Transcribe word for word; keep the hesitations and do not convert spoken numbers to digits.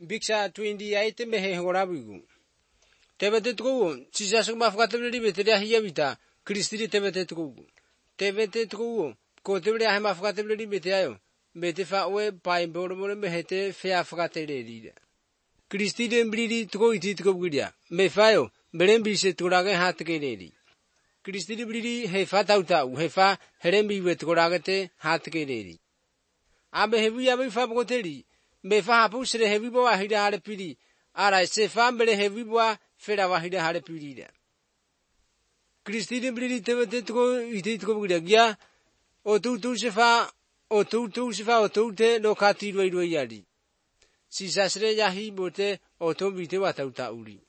Biksa twenty eight mehe horabigu. Tebetet go, Jesus mafgatability betea hiavita, Christi tebetet go. Tebetet go, Cotabria mafgatability beteo, Betifa we by Boromon behete fair fagated. Christi dem bridi to go it go gudia, Mefayo, Berembis to Raga hat gedi. Christi bridi hefatauta, hefa, Herembi with Goragate hat gedi. Abe heavy abe faboteri. Mefa pusre heavy boa hida hade pidi. Ara se family heavy boa feda wahida hade pidi. Christine bridi tebete go itit go gudia. O tu tu sefa o tu tu sefa o tu te lokati roi roi yadi. Si sasre yahi bote o to bite watauta uri.